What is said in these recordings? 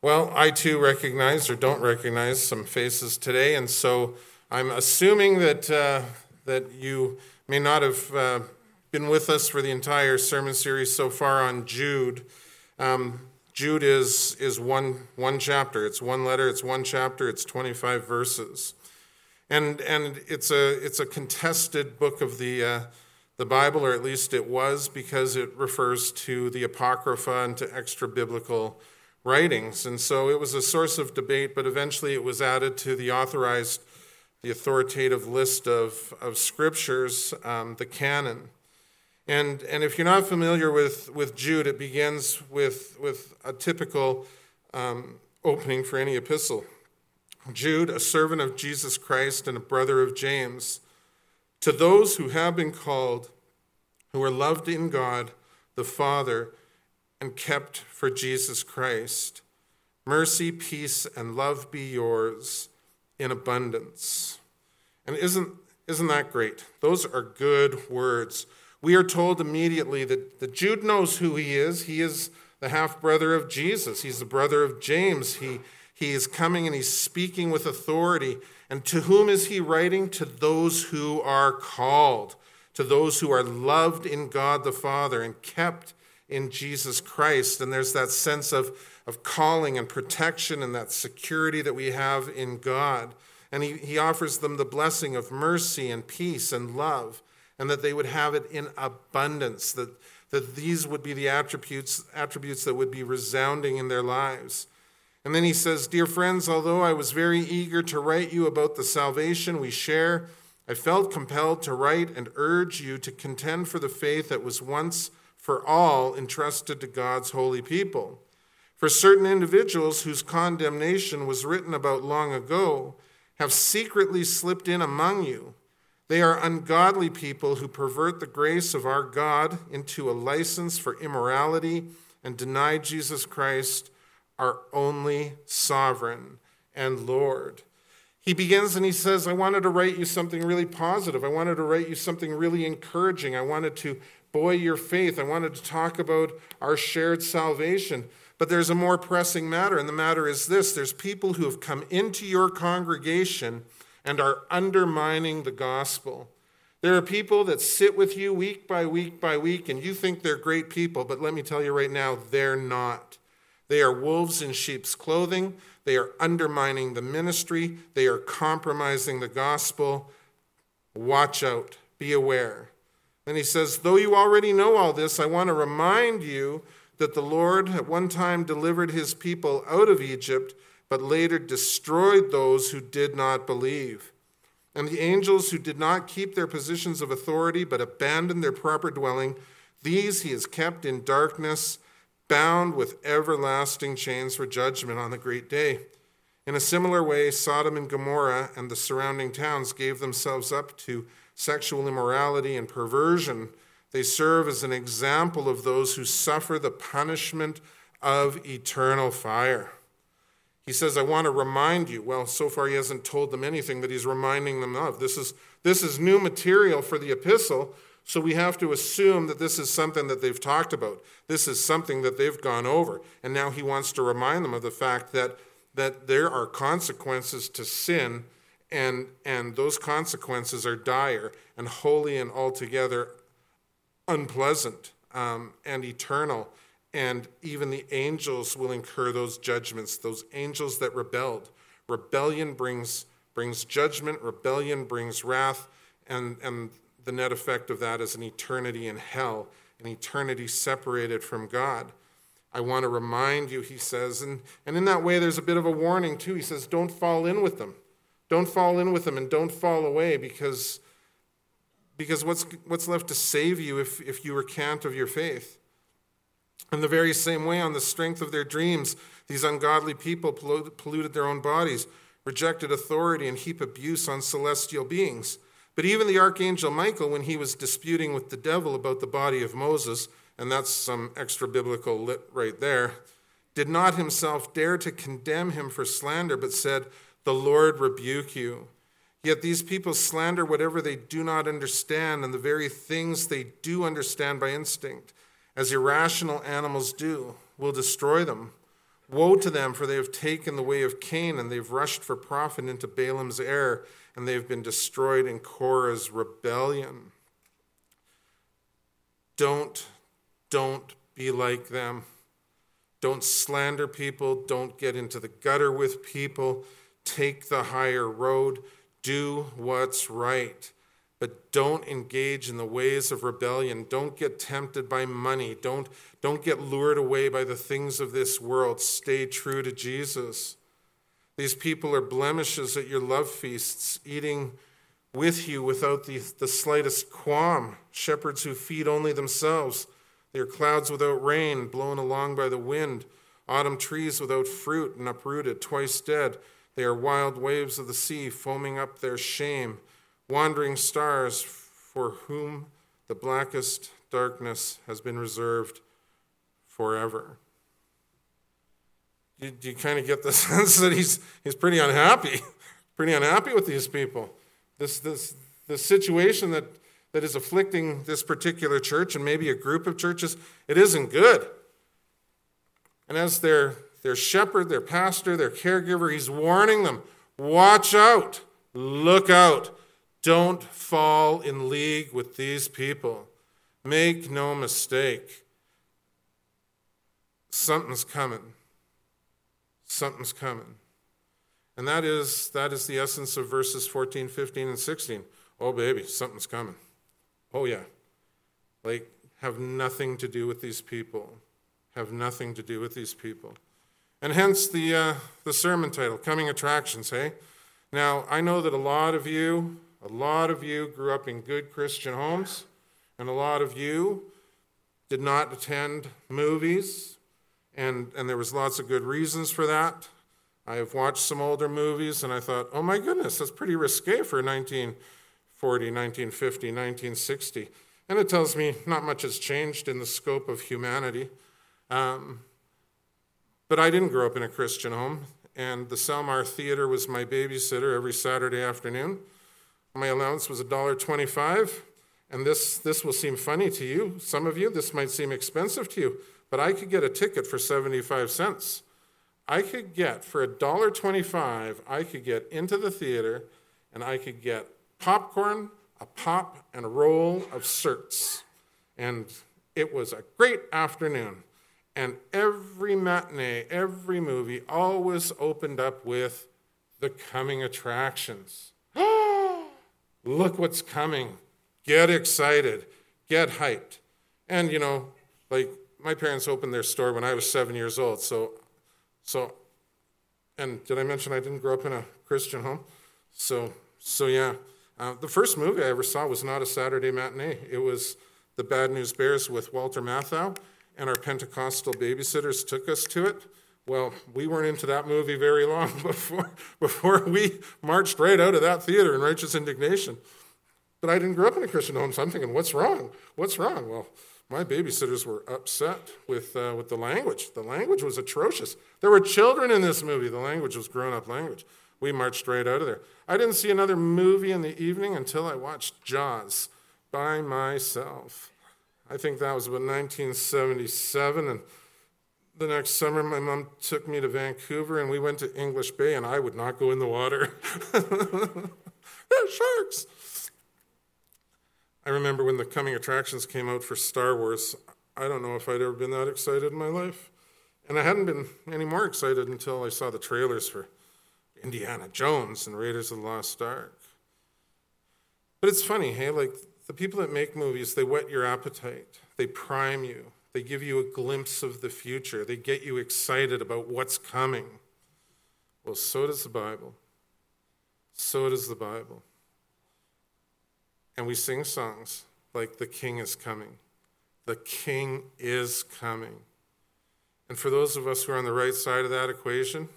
Well, I too recognize or don't recognize some faces today, and so I'm assuming that you may not have been with us for the entire sermon series so far on Jude. Jude is one chapter. It's one letter. It's one chapter. It's 25 verses, and it's a contested book of the Bible, or at least it was, because it refers to the Apocrypha and to extra biblical writings. And so it was a source of debate, but eventually it was added to the authoritative list of scriptures, the canon. And if you're not familiar with Jude, it begins with a typical opening for any epistle. Jude, a servant of Jesus Christ and a brother of James, to those who have been called, who are loved in God the Father, and kept for Jesus Christ. Mercy, peace, and love be yours in abundance. And isn't that great? Those are good words. We are told immediately that Jude knows who he is. He is the half-brother of Jesus. He's the brother of James. He is coming and he's speaking with authority. And to whom is he writing? To those who are called, to those who are loved in God the Father and kept in Jesus Christ. And there's that sense of calling and protection and that security that we have in God. And he offers them the blessing of mercy and peace and love, and that they would have it in abundance, that these would be the attributes that would be resounding in their lives. And then he says, dear friends, although I was very eager to write you about the salvation we share, I felt compelled to write and urge you to contend for the faith that was once for all entrusted to God's holy people. For certain individuals whose condemnation was written about long ago have secretly slipped in among you. They are ungodly people who pervert the grace of our God into a license for immorality and deny Jesus Christ, our only sovereign and Lord. He begins and he says, I wanted to write you something really positive. I wanted to write you something really encouraging. I wanted to buoy your faith. I wanted to talk about our shared salvation. But there's a more pressing matter, and the matter is this. There's people who have come into your congregation and are undermining the gospel. There are people that sit with you week by week by week, and you think they're great people, but let me tell you right now, they're not. They are wolves in sheep's clothing. They are undermining the ministry. They are compromising the gospel. Watch out. Be aware. Then he says, though you already know all this, I want to remind you that the Lord at one time delivered his people out of Egypt, but later destroyed those who did not believe. And the angels who did not keep their positions of authority, but abandoned their proper dwelling, these he has kept in darkness, bound with everlasting chains for judgment on the great day. In a similar way, Sodom and Gomorrah and the surrounding towns gave themselves up to sexual immorality and perversion. They serve as an example of those who suffer the punishment of eternal fire. He says, I want to remind you. Well, so far he hasn't told them anything that he's reminding them of. This is new material for the epistle, so we have to assume that this is something that they've talked about. This is something that they've gone over. And now he wants to remind them of the fact that there are consequences to sin, and those consequences are dire and holy and altogether unpleasant and eternal. And even the angels will incur those judgments, those angels that rebelled. Rebellion brings judgment, rebellion brings wrath, and the net effect of that is an eternity in hell, an eternity separated from God. I want to remind you, he says, and in that way there's a bit of a warning too. He says, don't fall in with them. Don't fall in with them and don't fall away, because what's left to save you if you recant of your faith? In the very same way, on the strength of their dreams, these ungodly people polluted their own bodies, rejected authority, and heap abuse on celestial beings. But even the archangel Michael, when he was disputing with the devil about the body of Moses, and that's some extra biblical lit right there, did not himself dare to condemn him for slander, but said, the Lord rebuke you. Yet these people slander whatever they do not understand, and the very things they do understand by instinct, as irrational animals do, will destroy them. Woe to them, for they have taken the way of Cain, and they've rushed for profit into Balaam's error, and they've been destroyed in Korah's rebellion. Don't be like them. Don't slander people. Don't get into the gutter with people. Take the higher road. Do what's right. But don't engage in the ways of rebellion. Don't get tempted by money. Don't get lured away by the things of this world. Stay true to Jesus. These people are blemishes at your love feasts, eating with you without the slightest qualm. Shepherds who feed only themselves. They are clouds without rain, blown along by the wind. Autumn trees without fruit and uprooted, twice dead. They are wild waves of the sea, foaming up their shame. Wandering stars for whom the blackest darkness has been reserved forever. Do you kind of get the sense that he's pretty unhappy with these people? This situation that is afflicting this particular church and maybe a group of churches, it isn't good. And as their shepherd, their pastor, their caregiver, he's warning them, watch out, look out. Don't fall in league with these people. Make no mistake. Something's coming. Something's coming. And that is the essence of verses 14, 15, and 16. Oh, baby, something's coming. Oh, yeah. Like, have nothing to do with these people. Have nothing to do with these people. And hence the sermon title, Coming Attractions, hey? Now, I know that a lot of you grew up in good Christian homes, and a lot of you did not attend movies, and there was lots of good reasons for that. I have watched some older movies, and I thought, oh my goodness, that's pretty risque for 1940, 1950, 1960. And it tells me not much has changed in the scope of humanity. But I didn't grow up in a Christian home, and the Selmar Theater was my babysitter every Saturday afternoon. My allowance was $1.25, and this will seem funny to you. Some of you, this might seem expensive to you, but I could get a ticket for 75 cents. I could get, for $1.25, I could get into the theater, and I could get popcorn, a pop, and a roll of certs. And it was a great afternoon. And every matinee, every movie always opened up with the coming attractions. Look what's coming. Get excited. Get hyped. And, like my parents opened their store when I was 7 years old. So, and did I mention I didn't grow up in a Christian home? So yeah. The first movie I ever saw was not a Saturday matinee. It was The Bad News Bears with Walter Matthau, and our Pentecostal babysitters took us to it. Well, we weren't into that movie very long before we marched right out of that theater in righteous indignation. But I didn't grow up in a Christian home, so I'm thinking, what's wrong? What's wrong? Well, my babysitters were upset with the language. The language was atrocious. There were children in this movie. The language was grown-up language. We marched right out of there. I didn't see another movie in the evening until I watched Jaws by myself. I think that was about 1977, and the next summer, my mom took me to Vancouver, and we went to English Bay, and I would not go in the water. There's sharks. I remember when the coming attractions came out for Star Wars. I don't know if I'd ever been that excited in my life. And I hadn't been any more excited until I saw the trailers for Indiana Jones and Raiders of the Lost Ark. But it's funny, hey, like the people that make movies, they whet your appetite. They prime you. They give you a glimpse of the future. They get you excited about what's coming. Well, so does the Bible. So does the Bible. And we sing songs like The King is Coming. The King is coming. And for those of us who are on the right side of that equation,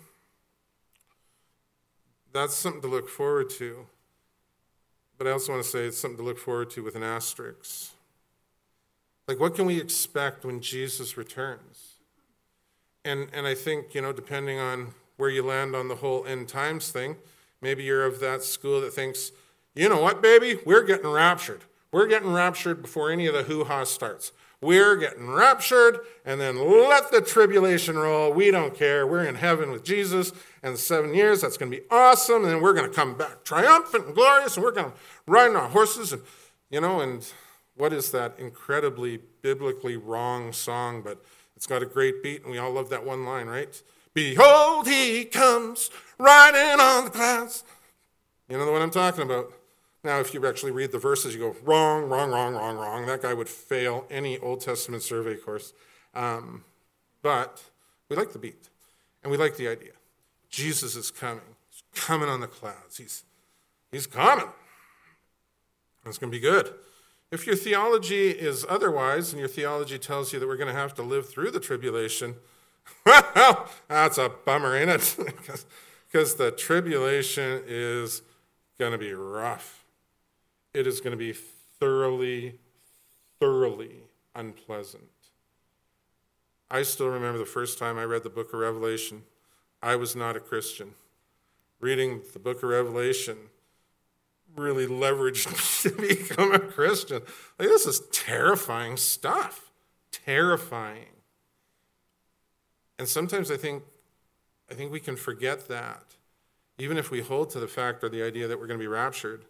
that's something to look forward to. But I also want to say it's something to look forward to with an asterisk. Like, what can we expect when Jesus returns? And I think, depending on where you land on the whole end times thing, maybe you're of that school that thinks, you know what, baby? We're getting raptured. We're getting raptured before any of the hoo-ha starts. We're getting raptured, and then let the tribulation roll. We don't care. We're in heaven with Jesus, and the 7 years, that's going to be awesome, and then we're going to come back triumphant and glorious, and we're going to ride on our horses, and and what is that incredibly biblically wrong song, but it's got a great beat, and we all love that one line, right? Behold, he comes riding on the clouds. You know what I'm talking about? Now, if you actually read the verses, you go, wrong, wrong, wrong, wrong, wrong. That guy would fail any Old Testament survey course. But we like the beat, and we like the idea. Jesus is coming. He's coming on the clouds. He's coming. It's going to be good. If your theology is otherwise, and your theology tells you that we're going to have to live through the tribulation, well, that's a bummer, ain't it? Because the tribulation is going to be rough. It is going to be thoroughly, thoroughly unpleasant. I still remember the first time I read the book of Revelation. I was not a Christian. Reading the book of Revelation really leveraged me to become a Christian. Like, this is terrifying stuff. Terrifying. And sometimes I think we can forget that, even if we hold to the fact or the idea that we're going to be raptured.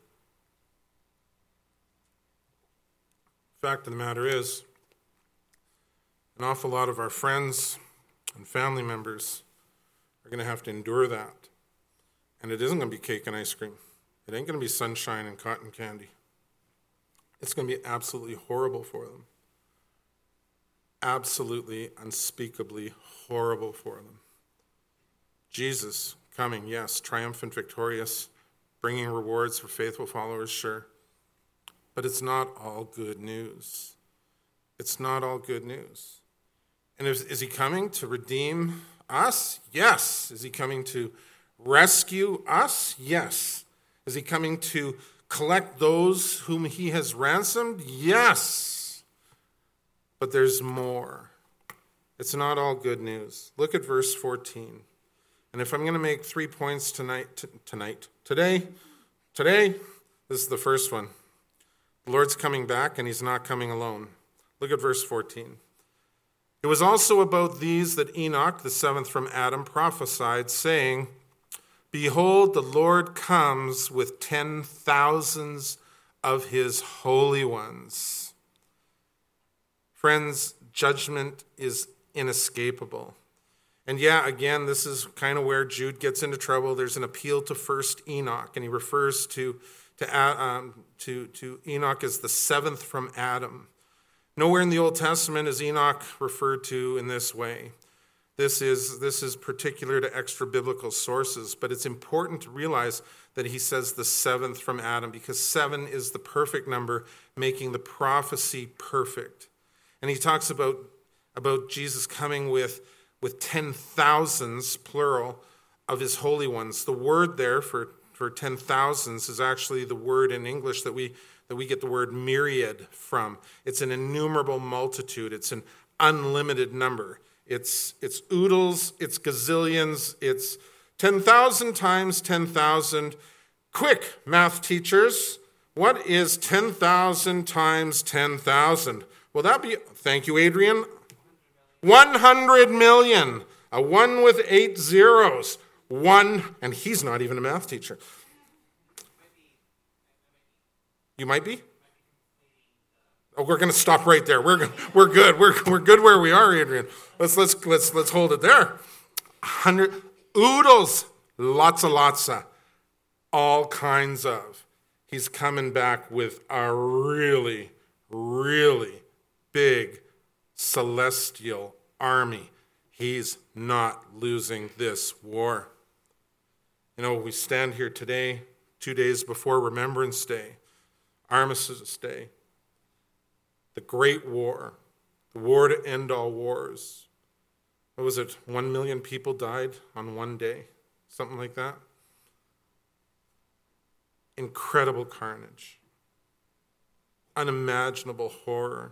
Fact of the matter is, an awful lot of our friends and family members are going to have to endure that. And it isn't going to be cake and ice cream. It ain't going to be sunshine and cotton candy. It's going to be absolutely horrible for them. Absolutely, unspeakably horrible for them. Jesus coming, yes, triumphant, victorious, bringing rewards for faithful followers, sure. But it's not all good news. It's not all good news. And is he coming to redeem us? Yes. Is he coming to rescue us? Yes. Is he coming to collect those whom he has ransomed? Yes. But there's more. It's not all good news. Look at verse 14. And if I'm going to make 3 points today, this is the first one. The Lord's coming back, and he's not coming alone. Look at verse 14. It was also about these that Enoch, the seventh from Adam, prophesied, saying, Behold, the Lord comes with 10,000s of his holy ones. Friends, judgment is inescapable. And yeah, again, this is kind of where Jude gets into trouble. There's an appeal to first Enoch, and he refers to Enoch as the seventh from Adam. Nowhere in the Old Testament is Enoch referred to in this way. This is particular to extra-biblical sources, but it's important to realize that he says the seventh from Adam, because 7 is the perfect number, making the prophecy perfect. And he talks about Jesus coming with 10,000s, plural, of his holy ones. The word there for 10,000s is actually the word in English that we get the word myriad from. It's an innumerable multitude. It's an unlimited number. It's oodles, it's gazillions, it's 10,000 times 10,000. Quick, math teachers, what is 10,000 times 10,000? Will that be, thank you, Adrian, 100 million. A 1 with 8 zeros. 1, and he's not even a math teacher. You might be? Oh, we're going to stop right there. We're good. We're good where we are, Adrian. Let's hold it there. 100 oodles, lots of, all kinds of. He's coming back with a really, really big celestial army. He's not losing this war. You know, we stand here today, 2 days before Remembrance Day, Armistice Day, the Great War, the war to end all wars. What was it? 1 million people died on one day, something like that. Incredible carnage, unimaginable horror.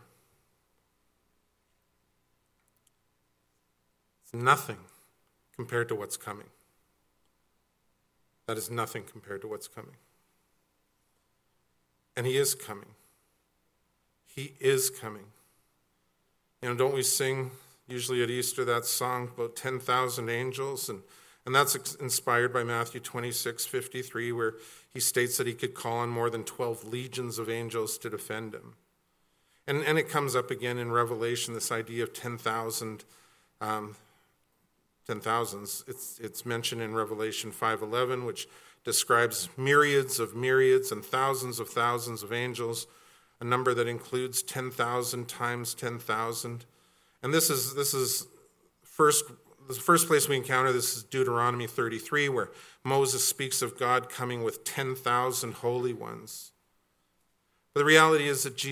It's nothing compared to what's coming. That is nothing compared to what's coming. And he is coming. He is coming. Don't we sing usually at Easter that song about 10,000 angels? And that's inspired by Matthew 26:53, where he states that he could call on more than 12 legions of angels to defend him. And it comes up again in Revelation, this idea of 10,000, 10,000s. It's mentioned in Revelation 5:11, which describes myriads and thousands of angels, a number that includes 10,000 times 10,000. And this is the first place we encounter this is Deuteronomy 33, where Moses speaks of God coming with 10,000 holy ones. But the reality is that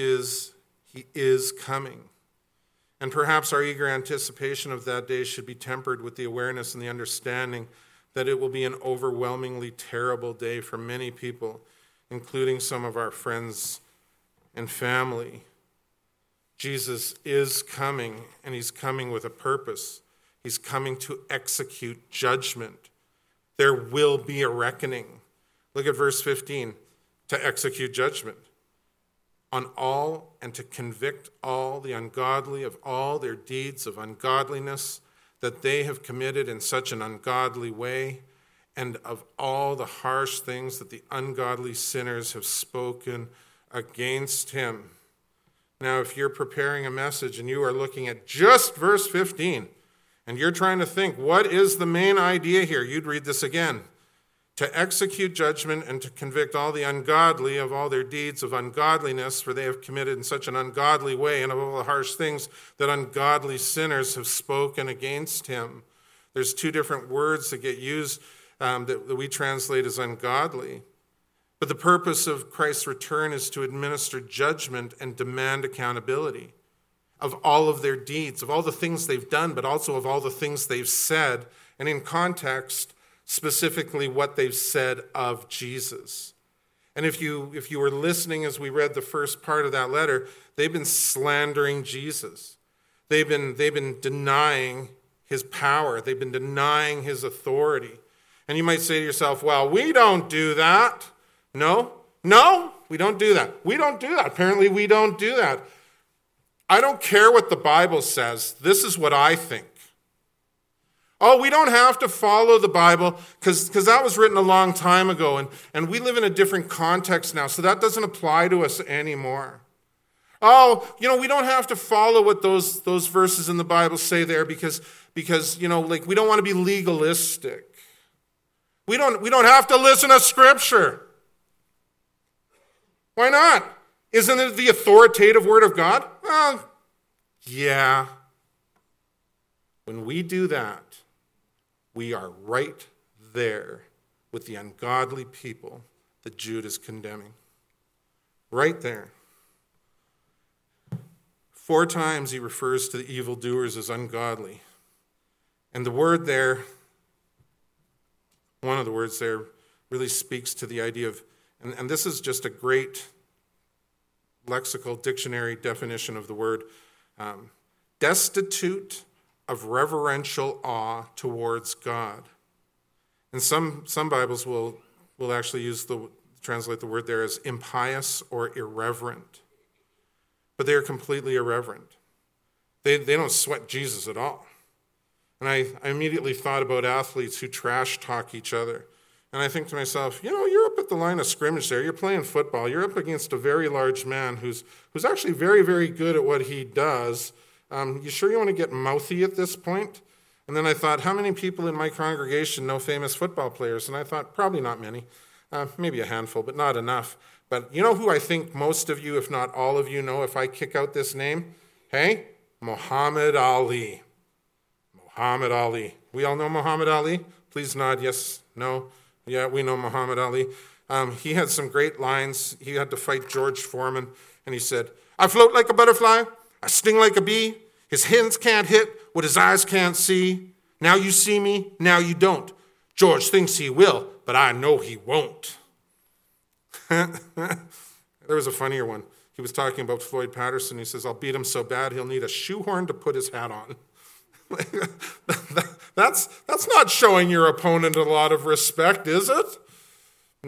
he is coming. And perhaps our eager anticipation of that day should be tempered with the awareness and the understanding that it will be an overwhelmingly terrible day for many people, including some of our friends and family. Jesus is coming, and he's coming with a purpose. He's coming to execute judgment. There will be a reckoning. Look at verse 15. To execute judgment on all and to convict all the ungodly of all their deeds of ungodliness that they have committed in such an ungodly way, and of all the harsh things that the ungodly sinners have spoken against him. Now, if you're preparing a message and you are looking at just verse 15, and you're trying to think, what is the main idea here? You'd read this again. To execute judgment and to convict all the ungodly of all their deeds of ungodliness, for they have committed in such an ungodly way, and of all the harsh things that ungodly sinners have spoken against him. There's two different words that get used that we translate as ungodly. But the purpose of Christ's return is to administer judgment and demand accountability of all of their deeds, of all the things they've done, but also of all the things they've said, and in context, specifically what they've said of Jesus. And if you were listening as we read the first part of that letter, they've been slandering Jesus. They've been denying his power. They've been denying his authority. And you might say to yourself, well, we don't do that. No, we don't do that. We don't do that. Apparently we don't do that. I don't care what the Bible says. This is what I think. Oh, we don't have to follow the Bible because that was written a long time ago, and we live in a different context now, so that doesn't apply to us anymore. Oh, we don't have to follow what those verses in the Bible say there because we don't want to be legalistic. We don't have to listen to Scripture. Why not? Isn't it the authoritative Word of God? Well, yeah. When we do that, we are right there with the ungodly people that Jude is condemning. Right there. 4 times he refers to the evildoers as ungodly. And the word there, one of the words there, really speaks to the idea of, and this is just a great lexical dictionary definition of the word, destitute of reverential awe towards God. And some Bibles will actually translate the word there as impious or irreverent. But they are completely irreverent. They don't sweat Jesus at all. And I immediately thought about athletes who trash talk each other. And I think to myself, you're up at the line of scrimmage there. You're playing football. You're up against a very large man who's actually very, very good at what he does. You sure you want to get mouthy at this point? And then I thought, how many people in my congregation know famous football players? And I thought, probably not many. Maybe a handful, but not enough. But you know who I think most of you, if not all of you, know if I kick out this name? Hey? Muhammad Ali. Muhammad Ali. We all know Muhammad Ali? Please nod yes, no. Yeah, we know Muhammad Ali. He had some great lines. He had to fight George Foreman, and he said, I float like a butterfly. I sting like a bee. His hands can't hit what his eyes can't see. Now you see me, now you don't. George thinks he will, but I know he won't. There was a funnier one. He was talking about Floyd Patterson. He says, I'll beat him so bad he'll need a shoehorn to put his hat on. That's not showing your opponent a lot of respect, is it?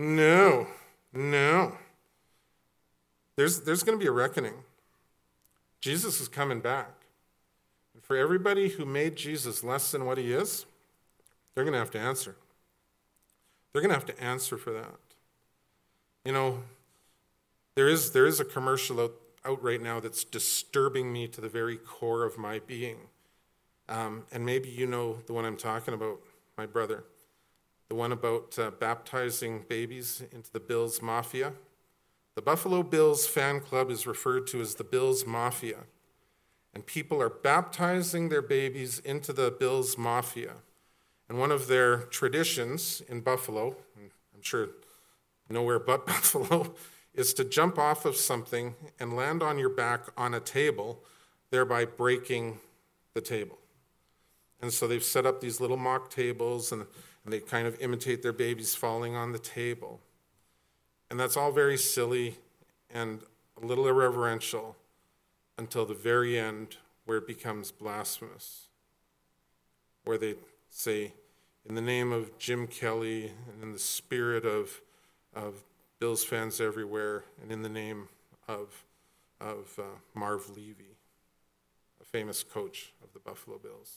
No. There's going to be a reckoning. Jesus is coming back. And for everybody who made Jesus less than what he is, they're going to have to answer. They're going to have to answer for that. You know, there is a commercial out right now that's disturbing me to the very core of my being. And maybe you know the one I'm talking about, my brother. The one about baptizing babies into the Bills Mafia. The Buffalo Bills fan club is referred to as the Bills Mafia. And people are baptizing their babies into the Bills Mafia. And one of their traditions in Buffalo, and I'm sure nowhere but Buffalo, is to jump off of something and land on your back on a table, thereby breaking the table. And so they've set up these little mock tables, and they kind of imitate their babies falling on the table. And that's all very silly and a little irreverential until the very end, where it becomes blasphemous, where they say, in the name of Jim Kelly and in the spirit of Bills fans everywhere, and in the name of Marv Levy, a famous coach of the Buffalo Bills.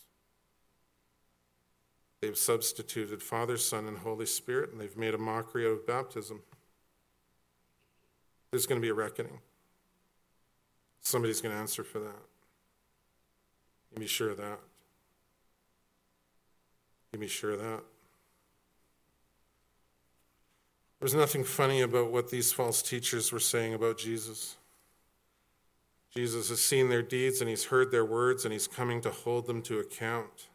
They've substituted Father, Son, and Holy Spirit, and they've made a mockery of baptism. There's going to be a reckoning. Somebody's going to answer for that. You can be sure of that. You can be sure of that. There's nothing funny about what these false teachers were saying about Jesus. Jesus has seen their deeds, and he's heard their words, and he's coming to hold them to account.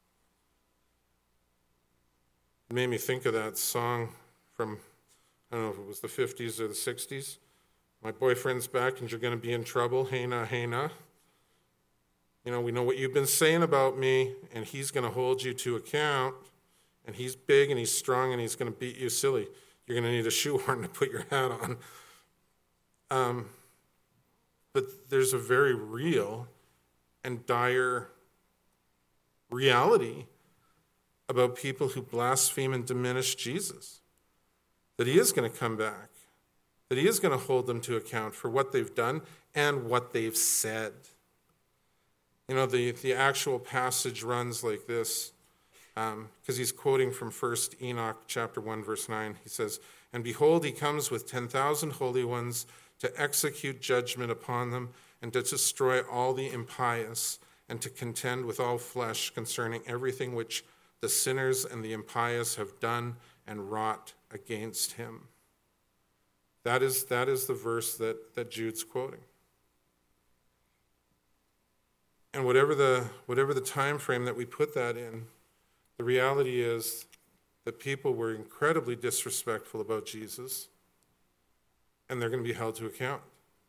It made me think of that song from, I don't know if it was the 50s or the 60s. My boyfriend's back and you're going to be in trouble. Hey na, hey na. You know, we know what you've been saying about me, and he's going to hold you to account. And he's big and he's strong and he's going to beat you silly. You're going to need a shoehorn to put your hat on. But there's a very real and dire reality about people who blaspheme and diminish Jesus. That he is going to come back. That he is going to hold them to account for what they've done and what they've said. You know, the actual passage runs like this, because he's quoting from 1 Enoch chapter 1, verse 9. He says, "And behold, he comes with 10,000 holy ones to execute judgment upon them and to destroy all the impious and to contend with all flesh concerning everything which the sinners and the impious have done and wrought against him." That is the verse that Jude's quoting. And whatever the time frame that we put that in, the reality is that people were incredibly disrespectful about Jesus, and they're going to be held to account.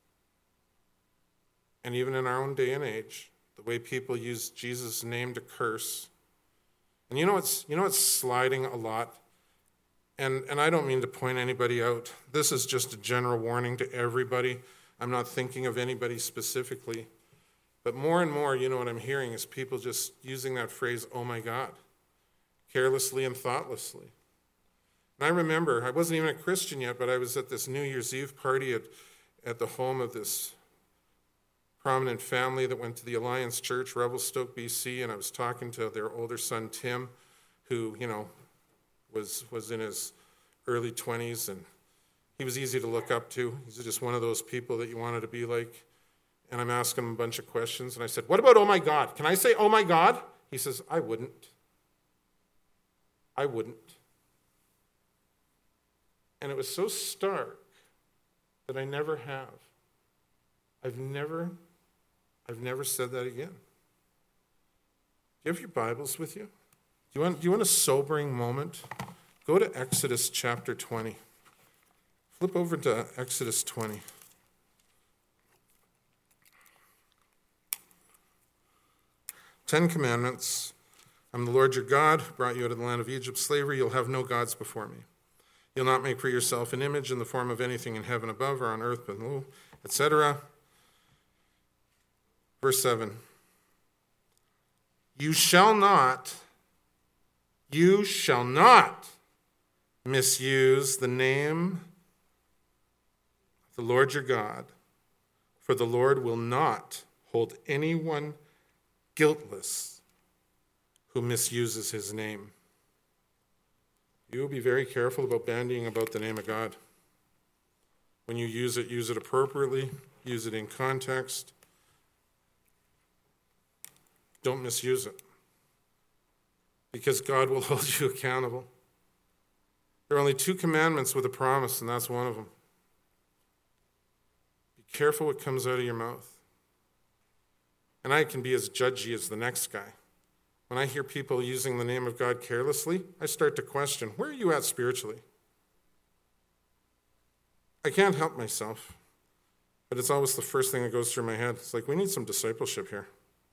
And even in our own day and age, the way people use Jesus' name to curse. And you know what's sliding a lot? And I don't mean to point anybody out. This is just a general warning to everybody. I'm not thinking of anybody specifically. But more and more, you know what I'm hearing is people just using that phrase, "oh my God," carelessly and thoughtlessly. And I remember, I wasn't even a Christian yet, but I was at this New Year's Eve party at the home of this prominent family that went to the Alliance Church, Revelstoke, BC, and I was talking to their older son, Tim, who, you know, was in his early 20s, and he was easy to look up to. He's just one of those people that you wanted to be like. And I'm asking him a bunch of questions, and I said, "What about oh my God? Can I say oh my God?" He says, I wouldn't. And it was so stark that I never have. I've never said that again. Do you have your Bibles with you? Do you want a sobering moment? Go to Exodus chapter 20. Flip over to Exodus 20. Ten Commandments. I'm the Lord your God, who brought you out of the land of Egypt, slavery. You'll have no gods before me. You'll not make for yourself an image in the form of anything in heaven above or on earth below, etc. Verse 7. You shall not misuse the name of the Lord your God, for the Lord will not hold anyone guiltless who misuses his name. You will be very careful about bandying about the name of God. When you use it appropriately, use it in context. Don't misuse it, because God will hold you accountable. There are only 2 commandments with a promise, and that's one of them. Be careful what comes out of your mouth. And I can be as judgy as the next guy. When I hear people using the name of God carelessly, I start to question, where are you at spiritually? I can't help myself, but it's always the first thing that goes through my head. It's like, we need some discipleship here.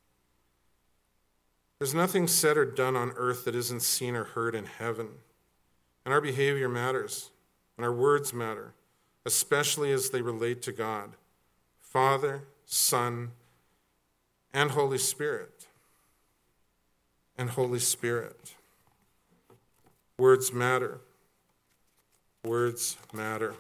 There's nothing said or done on earth that isn't seen or heard in heaven. And our behavior matters, and our words matter, especially as they relate to God, Father, Son, and Holy Spirit. And Holy Spirit. Words matter. Words matter.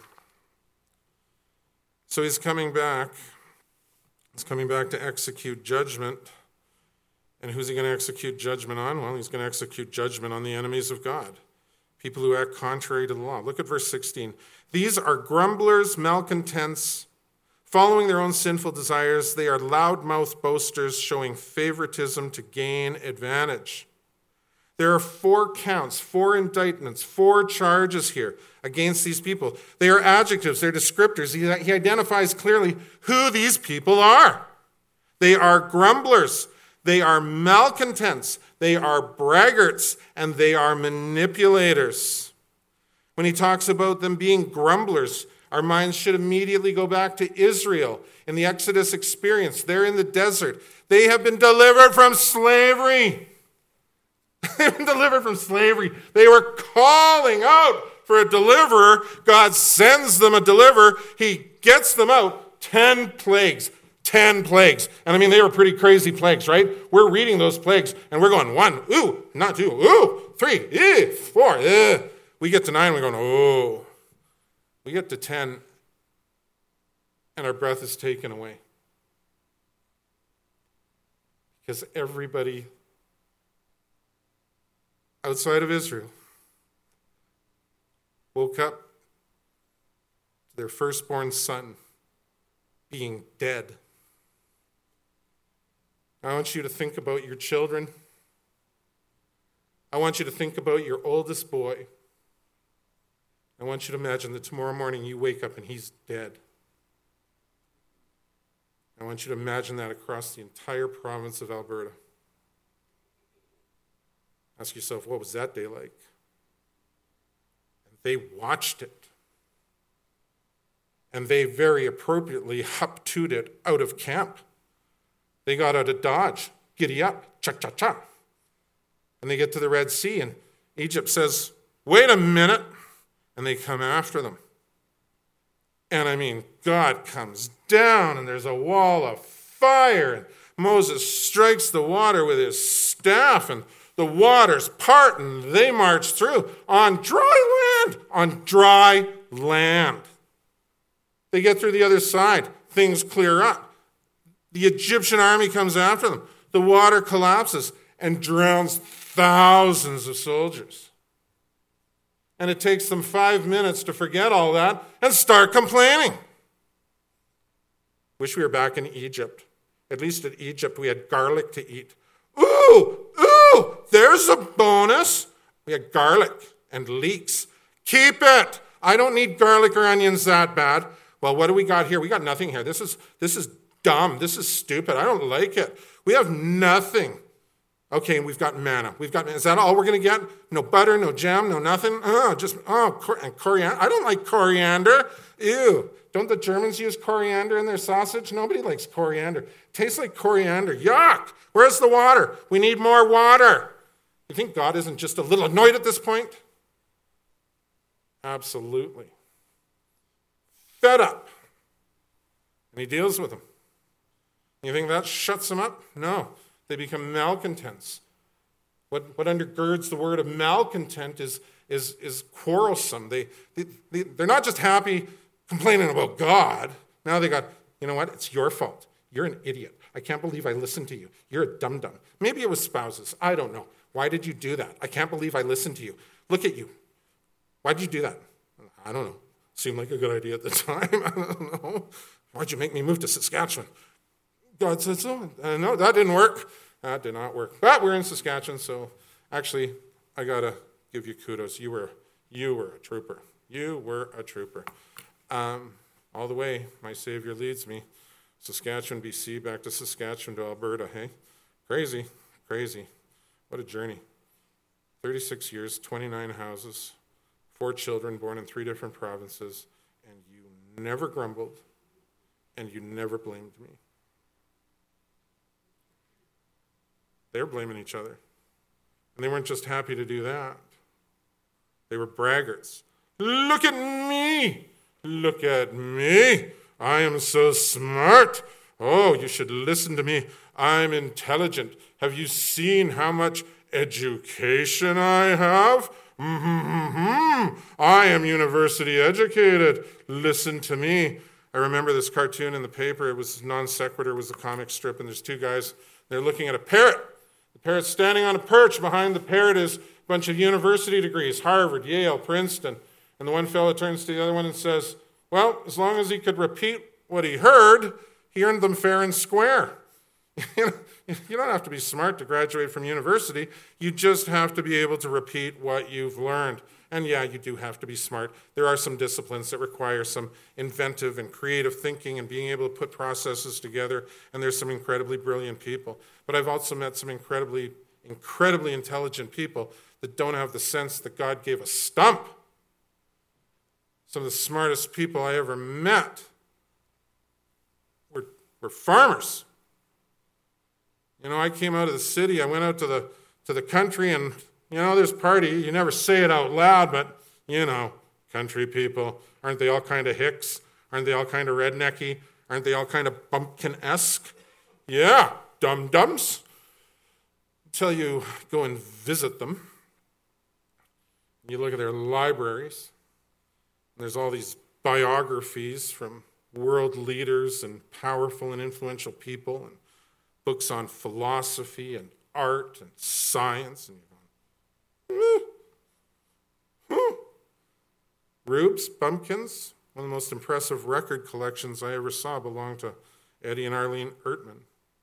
So he's coming back. He's coming back to execute judgment. And who's he going to execute judgment on? Well, he's going to execute judgment on the enemies of God, people who act contrary to the law. Look at verse 16. These are grumblers, malcontents, following their own sinful desires. They are loudmouth boasters, showing favoritism to gain advantage. There are 4 counts, 4 indictments, 4 charges here against these people. They are adjectives, they're descriptors. He identifies clearly who these people are. They are grumblers, they are malcontents, they are braggarts, and they are manipulators. When he talks about them being grumblers, our minds should immediately go back to Israel in the Exodus experience. They're in the desert. They have been delivered from slavery. They've been delivered from slavery. They were calling out for a deliverer. God sends them a deliverer. He gets them out. 10 plagues. 10 plagues. And I mean, they were pretty crazy plagues, right? We're reading those plagues, and we're going 1, ooh, not 2, ooh, 3, 4, We get to 9, we're going, oh. We get to 10, and our breath is taken away. Because everybody outside of Israel woke up to their firstborn son being dead. I want you to think about your children. I want you to think about your oldest boy. I want you to imagine that tomorrow morning you wake up and he's dead. I want you to imagine that across the entire province of Alberta. Ask yourself, what was that day like? And they watched it. And they very appropriately hup-tooted out of camp. They got out of Dodge. Giddy up. Cha-cha-cha. And they get to the Red Sea, and Egypt says, wait a minute. And they come after them. And I mean, God comes down, and there's a wall of fire. And Moses strikes the water with his staff, and the waters part, and they march through on dry land. On dry land. They get through the other side. Things clear up. The Egyptian army comes after them. The water collapses and drowns thousands of soldiers. And it takes them 5 minutes to forget all that and start complaining. Wish we were back in Egypt. At least at Egypt, we had garlic to eat. Ooh, there's a bonus. We had garlic and leeks. Keep it. I don't need garlic or onions that bad. Well, what do we got here? We got nothing here. This is dumb. This is stupid. I don't like it. We have nothing. Okay, we've got manna. Is that all we're going to get? No butter, no jam, no nothing? And coriander. I don't like coriander. Ew. Don't the Germans use coriander in their sausage? Nobody likes coriander. Tastes like coriander. Yuck. Where's the water? We need more water. You think God isn't just a little annoyed at this point? Absolutely. Fed up. And he deals with them. You think that shuts them up? No. They become malcontents. What undergirds the word of malcontent is quarrelsome. They're not just happy complaining about God. Now they got, you know what? It's your fault. You're an idiot. I can't believe I listened to you. You're a dum-dum. Maybe it was spouses. I don't know. Why did you do that? I can't believe I listened to you. Look at you. Why did you do that? I don't know. Seemed like a good idea at the time. I don't know. Why'd you make me move to Saskatchewan? God said so. No, that didn't work. That did not work. But we're in Saskatchewan, so actually, I got to give you kudos. You were a trooper. You were a trooper. All the way, my Savior leads me. Saskatchewan, BC, back to Saskatchewan to Alberta, hey? Crazy, crazy. What a journey. 36 years, 29 houses, 4 children born in 3 different provinces, and you never grumbled, and you never blamed me. They were blaming each other. And they weren't just happy to do that. They were braggarts. Look at me! Look at me! I am so smart. Oh, you should listen to me. I'm intelligent. Have you seen how much education I have? I am university educated. Listen to me. I remember this cartoon in the paper. It was Non Sequitur, was the comic strip, and there's 2 guys. They're looking at a parrot. The parrot's standing on a perch. Behind the parrot is a bunch of university degrees, Harvard, Yale, Princeton. And the one fellow turns to the other one and says, well, as long as he could repeat what he heard, he earned them fair and square. You don't have to be smart to graduate from university. You just have to be able to repeat what you've learned. And yeah, you do have to be smart. There are some disciplines that require some inventive and creative thinking and being able to put processes together, and there's some incredibly brilliant people. But I've also met some incredibly intelligent people that don't have the sense that God gave a stump. Some of the smartest people I ever met were farmers. You know, I came out of the city, I went out to the country, and, you know, there's party. You never say it out loud, but, you know, country people, aren't they all kind of hicks? Aren't they all kind of rednecky? Aren't they all kind of bumpkin-esque? Yeah, dum-dums. Until you go and visit them. You look at their libraries. There's all these biographies from world leaders and powerful and influential people, and books on philosophy and art and science. And you're going, Rubes, Bumpkins, one of the most impressive record collections I ever saw belonged to Eddie and Arlene Ertman.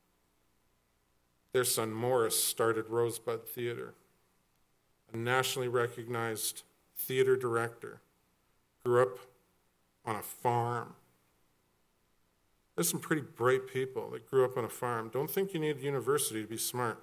Their son Morris started Rosebud Theater, a nationally recognized theater director. Grew up on a farm. There's some pretty bright people that grew up on a farm. Don't think you need university to be smart.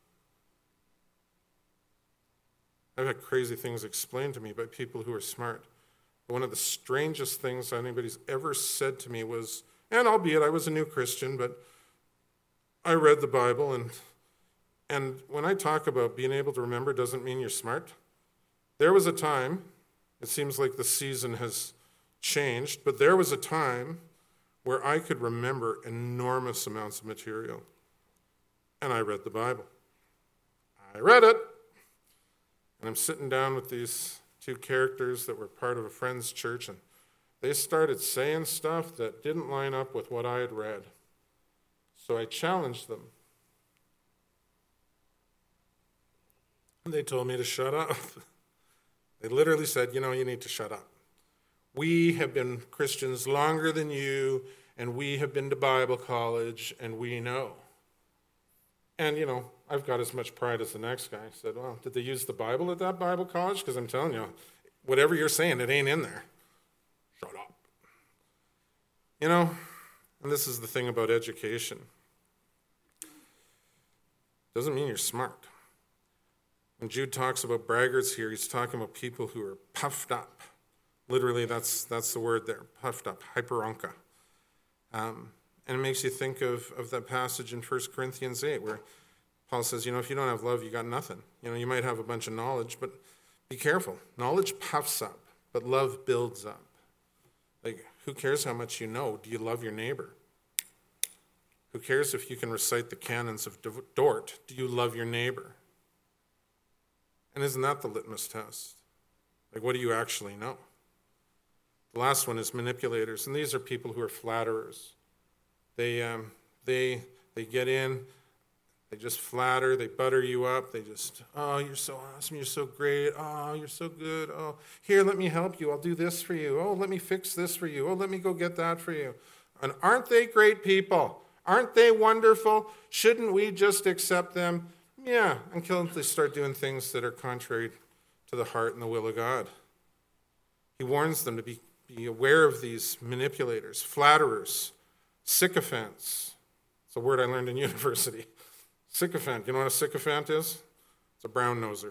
I've had crazy things explained to me by people who are smart. But one of the strangest things anybody's ever said to me was, and albeit I was a new Christian, but I read the Bible, and when I talk about being able to remember doesn't mean you're smart. There was a time, it seems like the season has changed, but there was a time where I could remember enormous amounts of material. And I read the Bible. I read it. And I'm sitting down with these 2 characters that were part of a friend's church, and they started saying stuff that didn't line up with what I had read. So I challenged them. And they told me to shut up. They literally said, you need to shut up. We have been Christians longer than you, and we have been to Bible college, and we know. And, I've got as much pride as the next guy. I said, well, did they use the Bible at that Bible college? Because I'm telling you, whatever you're saying, it ain't in there. Shut up. And this is the thing about education. Doesn't mean you're smart. When Jude talks about braggarts here, he's talking about people who are puffed up. Literally, that's the word there, puffed up, hyperonka. And it makes you think of that passage in 1 Corinthians 8 where Paul says, if you don't have love, you got nothing. You might have a bunch of knowledge, but be careful. Knowledge puffs up, but love builds up. Like, who cares how much you know? Do you love your neighbor? Who cares if you can recite the canons of Dort? Do you love your neighbor? And isn't that the litmus test? Like, what do you actually know? The last one is manipulators, and these are people who are flatterers. They They get in, they just flatter, they butter you up, they just, oh, you're so awesome, you're so great, oh, you're so good, oh, here, let me help you, I'll do this for you, oh, let me fix this for you, oh, let me go get that for you. And aren't they great people? Aren't they wonderful? Shouldn't we just accept them? Yeah, until they start doing things that are contrary to the heart and the will of God. He warns them to be aware of these manipulators, flatterers, sycophants. It's a word I learned in university. Sycophant. You know what a sycophant is? It's a brown noser.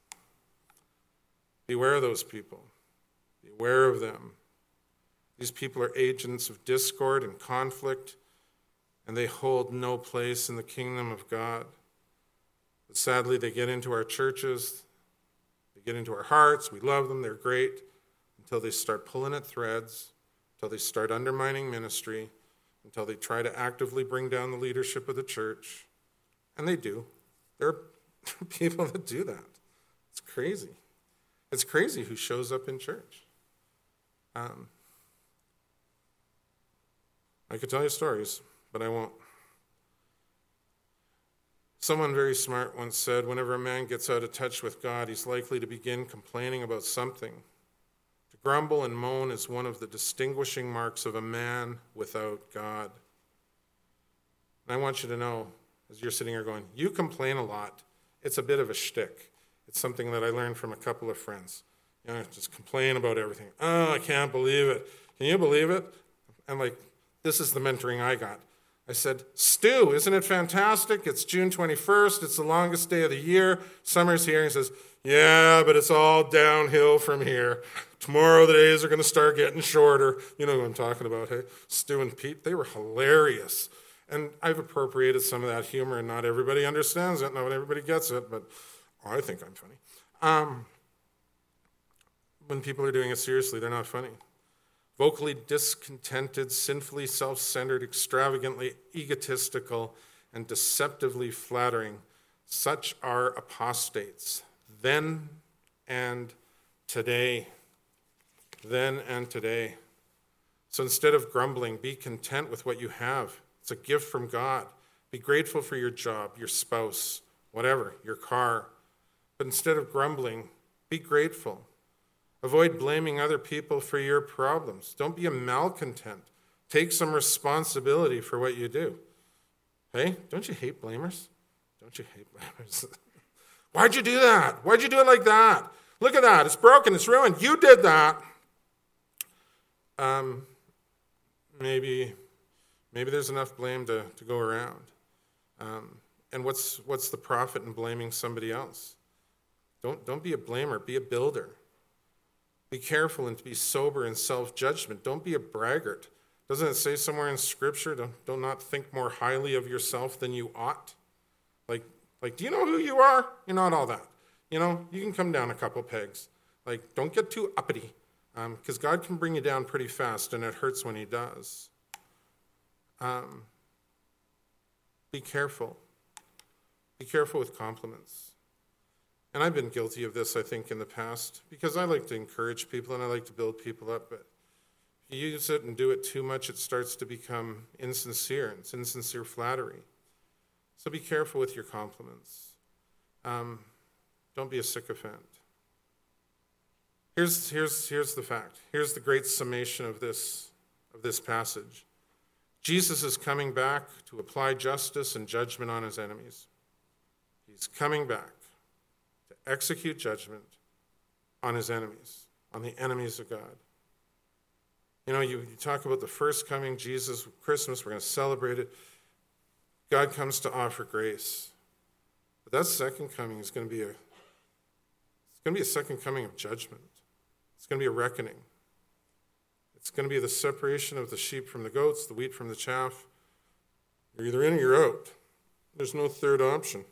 Beware of those people. Beware of them. These people are agents of discord and conflict, and they hold no place in the kingdom of God. But sadly, they get into our churches, they get into our hearts, we love them, they're great, until they start pulling at threads, until they start undermining ministry, until they try to actively bring down the leadership of the church. And they do. There are people that do that. It's crazy. It's crazy who shows up in church. I could tell you stories, but I won't. Someone very smart once said, whenever a man gets out of touch with God, he's likely to begin complaining about something. To grumble and moan is one of the distinguishing marks of a man without God. And I want you to know, as you're sitting here going, you complain a lot. It's a bit of a shtick. It's something that I learned from a couple of friends. You know, just complain about everything. Oh, I can't believe it. Can you believe it? I'm like, this is the mentoring I got. I said, Stu, isn't it fantastic? It's June 21st. It's the longest day of the year. Summer's here. And he says, yeah, but it's all downhill from here. Tomorrow the days are going to start getting shorter. You know who I'm talking about, hey? Stu and Pete, they were hilarious. And I've appropriated some of that humor, and not everybody understands it. Not everybody gets it, but I think I'm funny. When people are doing it seriously, they're not funny. Vocally discontented, sinfully self-centered, extravagantly egotistical, and deceptively flattering. Such are apostates, then and today. Then and today. So instead of grumbling, be content with what you have. It's a gift from God. Be grateful for your job, your spouse, whatever, your car. But instead of grumbling, be grateful. Avoid blaming other people for your problems. Don't be a malcontent. Take some responsibility for what you do. Hey, don't you hate blamers? Don't you hate blamers? Why'd you do that? Why'd you do it like that? Look at that. It's broken. It's ruined. You did that. Maybe there's enough blame to go around. And what's the profit in blaming somebody else? Don't be a blamer. Be a builder. Be careful and be sober in self-judgment. Don't be a braggart. Doesn't it say somewhere in Scripture, don't not think more highly of yourself than you ought? Like, do you know who you are? You're not all that. You know, you can come down a couple pegs. Like, don't get too uppity, because God can bring you down pretty fast, and it hurts when he does. Be careful. Be careful with compliments. And I've been guilty of this, I think, in the past, because I like to encourage people and I like to build people up, but if you use it and do it too much, it starts to become insincere. It's insincere flattery. So be careful with your compliments. Don't be a sycophant. Here's the fact. Here's the great summation of this passage. Jesus is coming back to apply justice and judgment on his enemies. He's coming back to execute judgment on his enemies, on the enemies of God. You know, you talk about the first coming, Jesus, Christmas, we're going to celebrate it. God comes to offer grace. But that second coming is going to be a second coming of judgment. It's going to be a reckoning. It's going to be the separation of the sheep from the goats, the wheat from the chaff. You're either in or you're out. There's no third option.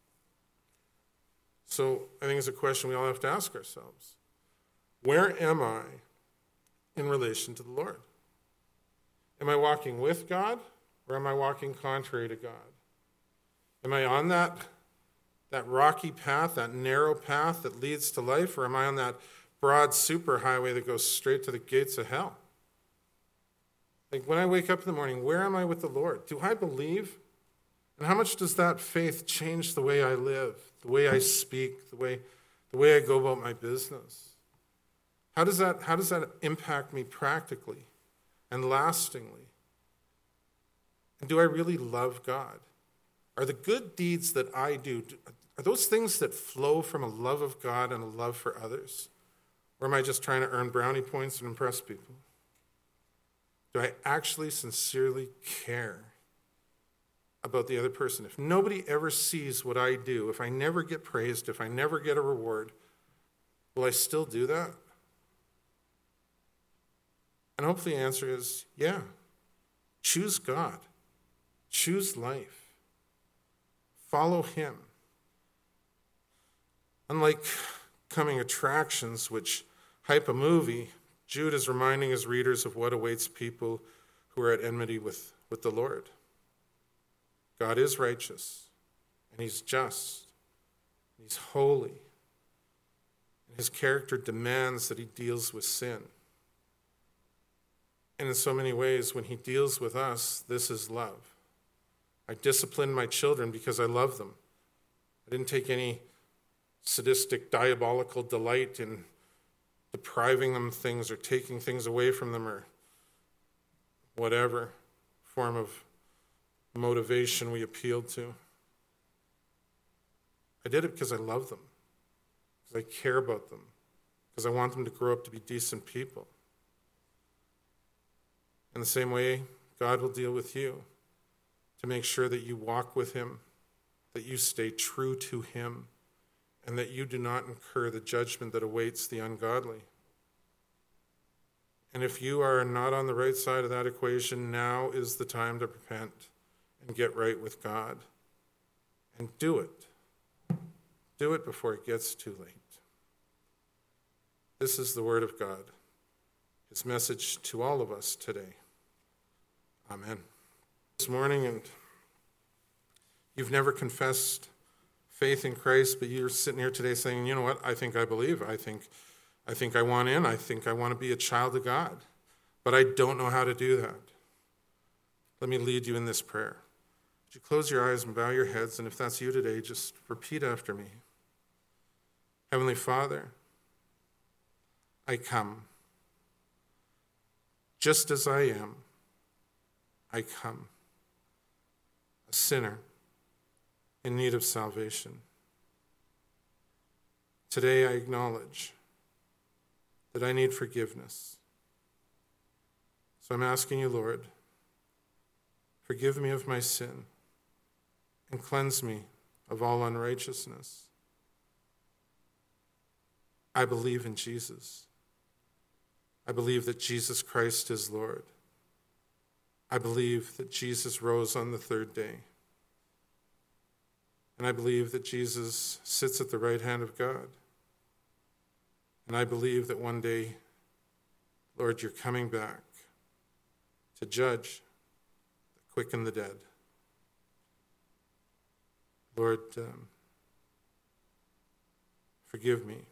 So I think it's a question we all have to ask ourselves. Where am I in relation to the Lord? Am I walking with God, or am I walking contrary to God? Am I on that rocky path, that narrow path that leads to life, or am I on that broad superhighway that goes straight to the gates of hell? Like when I wake up in the morning, where am I with the Lord? Do I believe? And how much does that faith change the way I live, the way I speak, the way I go about my business? How does that impact me practically and lastingly? And do I really love God? Are the good deeds that I do, are those things that flow from a love of God and a love for others? Or am I just trying to earn brownie points and impress people? Do I actually sincerely care about the other person? If nobody ever sees what I do, if I never get praised, if I never get a reward, will I still do that? And hopefully the answer is, yeah. Choose God. Choose life. Follow him. Unlike coming attractions which hype a movie, Jude is reminding his readers of what awaits people who are at enmity with the Lord. God is righteous, and he's just, and he's holy, and his character demands that he deals with sin. And in so many ways, when he deals with us, this is love. I discipline my children because I love them. I didn't take any sadistic, diabolical delight in depriving them of things or taking things away from them or whatever form of motivation we appealed to. I did it because I love them, because I care about them, because I want them to grow up to be decent people. In the same way, God will deal with you to make sure that you walk with him, that you stay true to him, and that you do not incur the judgment that awaits the ungodly. And if you are not on the right side of that equation, now is the time to repent and get right with God. And do it. Do it before it gets too late. This is the word of God, his message to all of us today. Amen. This morning, and you've never confessed faith in Christ, but you're sitting here today saying, you know what, I think I believe. I think I want in. I think I want to be a child of God, but I don't know how to do that. Let me lead you in this prayer. Would you close your eyes and bow your heads, and if that's you today, just repeat after me. Heavenly Father, I come. Just as I am, I come. A sinner in need of salvation. Today I acknowledge that I need forgiveness. So I'm asking you, Lord, forgive me of my sin and cleanse me of all unrighteousness. I believe in Jesus. I believe that Jesus Christ is Lord. I believe that Jesus rose on the third day. And I believe that Jesus sits at the right hand of God. And I believe that one day, Lord, you're coming back to judge the quick and the dead. Lord, forgive me.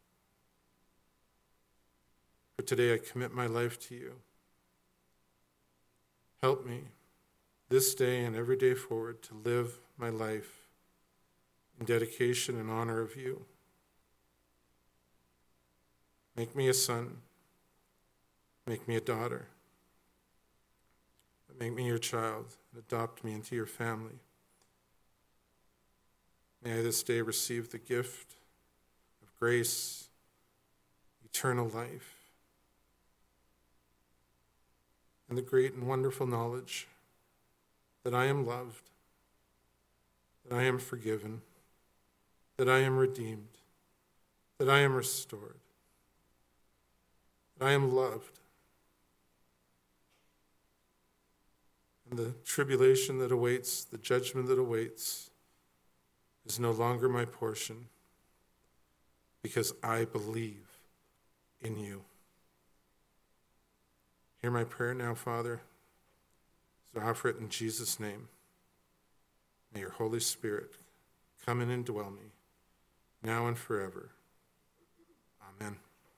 For today I commit my life to you. Help me this day and every day forward to live my life in dedication and honor of you. Make me a son. Make me a daughter. Make me your child and adopt me into your family. May I this day receive the gift of grace, eternal life, and the great and wonderful knowledge that I am loved, that I am forgiven, that I am redeemed, that I am restored, that I am loved. And the tribulation that awaits, the judgment that awaits, is no longer my portion because I believe in you. Hear my prayer now, Father, as I offer it in Jesus' name. May your Holy Spirit come in and dwell me, now and forever. Amen.